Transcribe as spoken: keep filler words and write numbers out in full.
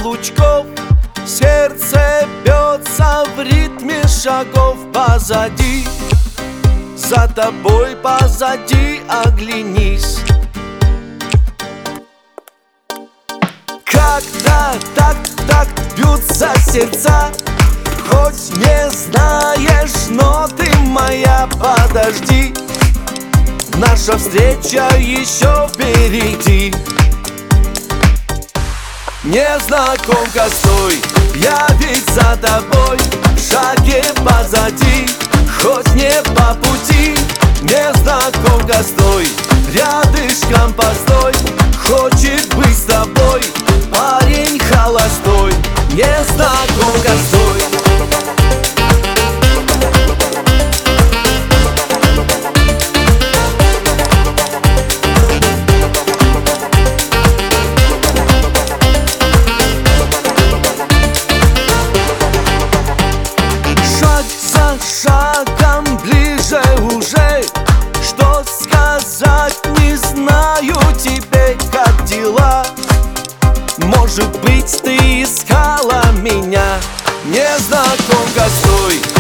каблучков, сердце бьется в ритме шагов. Позади, за тобой позади, оглянись. Когда так, так бьются сердца, хоть не знаешь, но ты моя, подожди, наша встреча еще впереди. Незнакомка, стой, я ведь за тобой, в шаге позади, хоть не по пути. Незнакомка, стой, рядышком постой, хочет быть с тобой парень холостой. Незнакомка, стой. Шагом ближе уже, что сказать не знаю тебе, как дела. Может быть, ты искала меня. Незнакомка, стой,